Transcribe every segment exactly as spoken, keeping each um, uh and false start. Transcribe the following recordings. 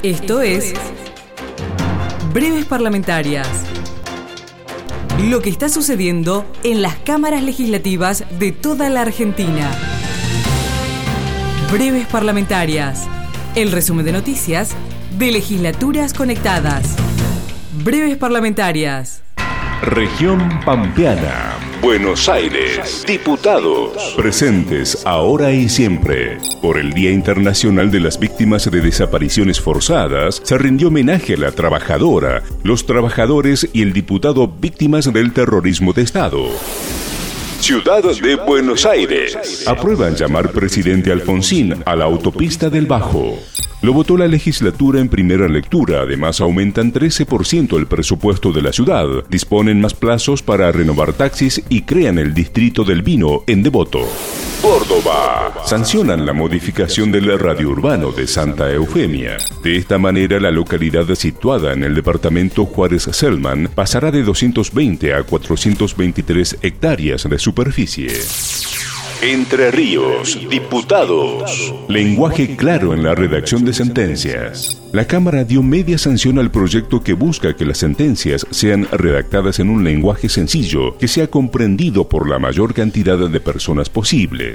Esto es Breves Parlamentarias. Lo que está sucediendo en las cámaras legislativas de toda la Argentina. Breves Parlamentarias. El resumen de noticias de legislaturas conectadas. Breves Parlamentarias. Región Pampeana, Buenos Aires. Diputados presentes ahora y siempre. Por el Día Internacional de las Víctimas de Desapariciones Forzadas, se rindió homenaje a la trabajadora, los trabajadores y el diputado víctimas del terrorismo de Estado. Ciudad de Buenos Aires. Aprueban llamar presidente Alfonsín a la autopista del Bajo. Lo votó la legislatura en primera lectura. Además, aumentan trece por ciento el presupuesto de la ciudad, disponen más plazos para renovar taxis y crean el distrito del vino en Devoto. Córdoba. Sancionan la modificación del radio urbano de Santa Eufemia. De esta manera, la localidad situada en el departamento Juárez-Selman pasará de doscientos veinte a cuatrocientos veintitrés hectáreas de superficie. Entre Ríos, diputados. Lenguaje claro en la redacción de sentencias. La Cámara dio media sanción al proyecto que busca que las sentencias sean redactadas en un lenguaje sencillo que sea comprendido por la mayor cantidad de personas posibles.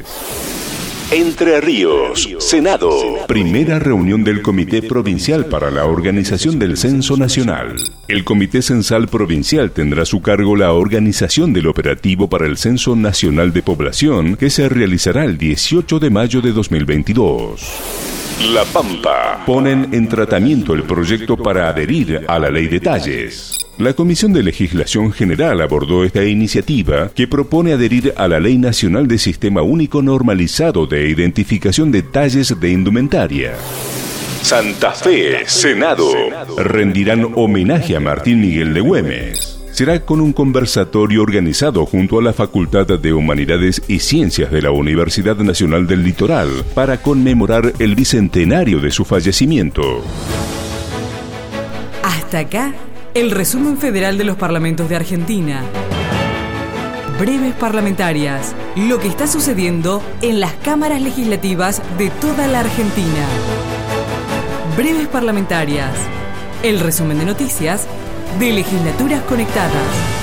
Entre Ríos, Senado. Primera reunión del Comité Provincial para la Organización del Censo Nacional. El Comité Censal Provincial tendrá a su cargo la organización del operativo para el Censo Nacional de Población, que se realizará el dieciocho de mayo de dos mil veintidós. La Pampa. Ponen en tratamiento el proyecto para adherir a la Ley de Talles. La Comisión de Legislación General abordó esta iniciativa que propone adherir a la Ley Nacional de Sistema Único Normalizado de Identificación de Talles de Indumentaria. Santa Fe, Senado. Rendirán homenaje a Martín Miguel de Güemes. Será con un conversatorio organizado junto a la Facultad de Humanidades y Ciencias de la Universidad Nacional del Litoral para conmemorar el bicentenario de su fallecimiento. Hasta acá, el resumen federal de los parlamentos de Argentina. Breves Parlamentarias. Lo que está sucediendo en las cámaras legislativas de toda la Argentina. Breves Parlamentarias. El resumen de noticias de legislaturas conectadas.